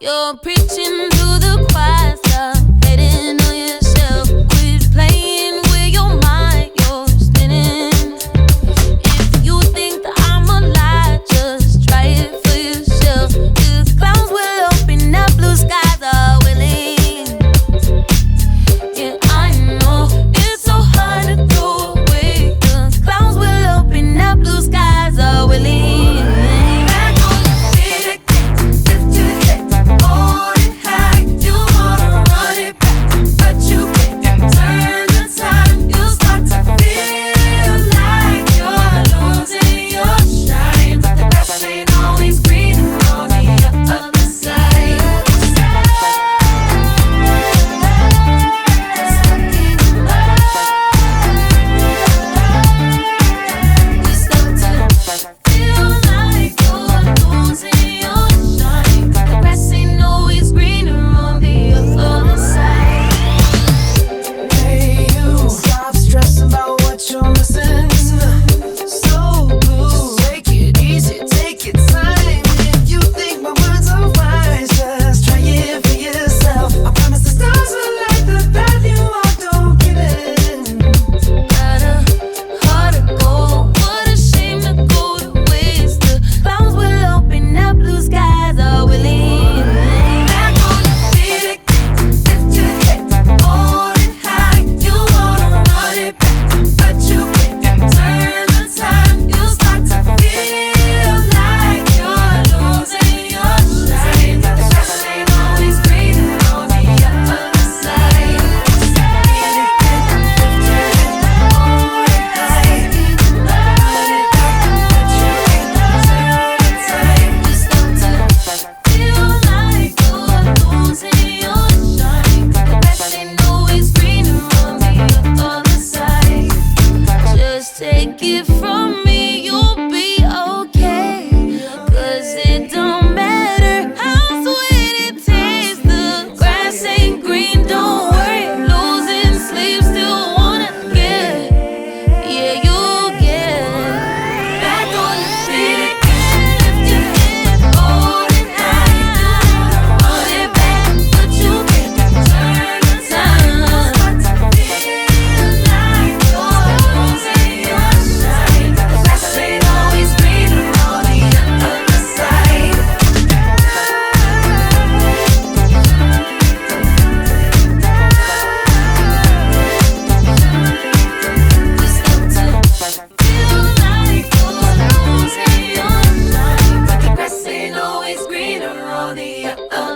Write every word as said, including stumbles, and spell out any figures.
You're preaching to the choir, stop hating on yourself. Quit playing with your mind, you're spinning. If you think that I'm a lie, just try it for yourself. Cause clouds will open up, blue skies are willing. Yeah, I know it's so hard to throw away. Cause clouds will open up, blue skies are willing. Take it from me, you'll be okay. Cause it don't matter how sweet it tastes. The grass ain't green, don't worry. Losing sleep, still wanna get. Yeah, you'll get back on your feet again. Lift your head, hold it high. Hold it back, but you can't turn the time. Feel like you're losing your shine. The grass ain't always greener on the other side. Just got to feel like you're losing your shine. The grass ain't always greener on the other